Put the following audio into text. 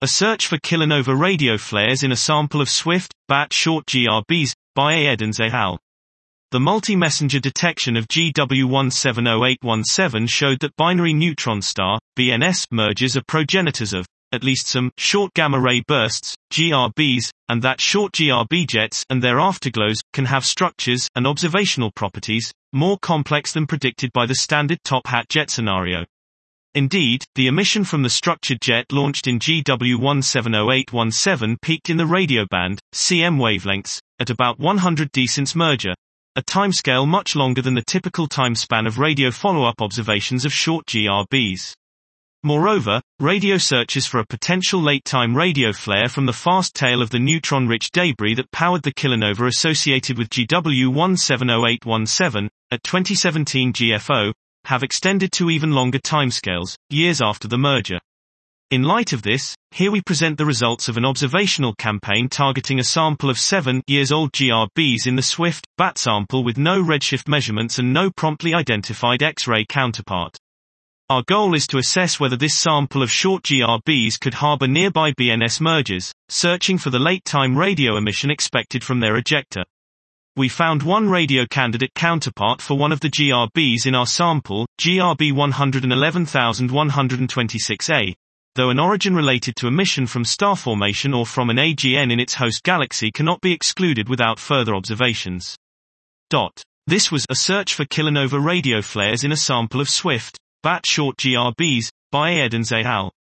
A search for kilonova radio flares in a sample of swift, bat short GRBs, by A. Edens et al. The multi-messenger detection of GW170817 showed that binary neutron star, BNS, mergers are progenitors of, at least some, short gamma-ray bursts, GRBs, and that short GRB jets and their afterglows can have structures and observational properties more complex than predicted by the standard top-hat jet scenario. Indeed, the emission from the structured jet launched in GW170817 peaked in the radio band, CM wavelengths, at about 100D since merger, a timescale much longer than the typical time span of radio follow-up observations of short GRBs. Moreover, radio searches for a potential late-time radio flare from the fast tail of the neutron-rich debris that powered the kilonova associated with GW170817, at 2017 GFO, have extended to even longer timescales, years after the merger. In light of this, here we present the results of an observational campaign targeting a sample of 7-year-old GRBs in the SWIFT BAT sample with no redshift measurements and no promptly identified X-ray counterpart. Our goal is to assess whether this sample of short GRBs could harbor nearby BNS mergers, searching for the late-time radio emission expected from their ejector. We found one radio candidate counterpart for one of the GRBs in our sample, GRB 111126A, though an origin related to emission from star formation or from an AGN in its host galaxy cannot be excluded without further observations. This was a search for kilonova radio flares in a sample of swift, bat short GRBs, by Edens et al.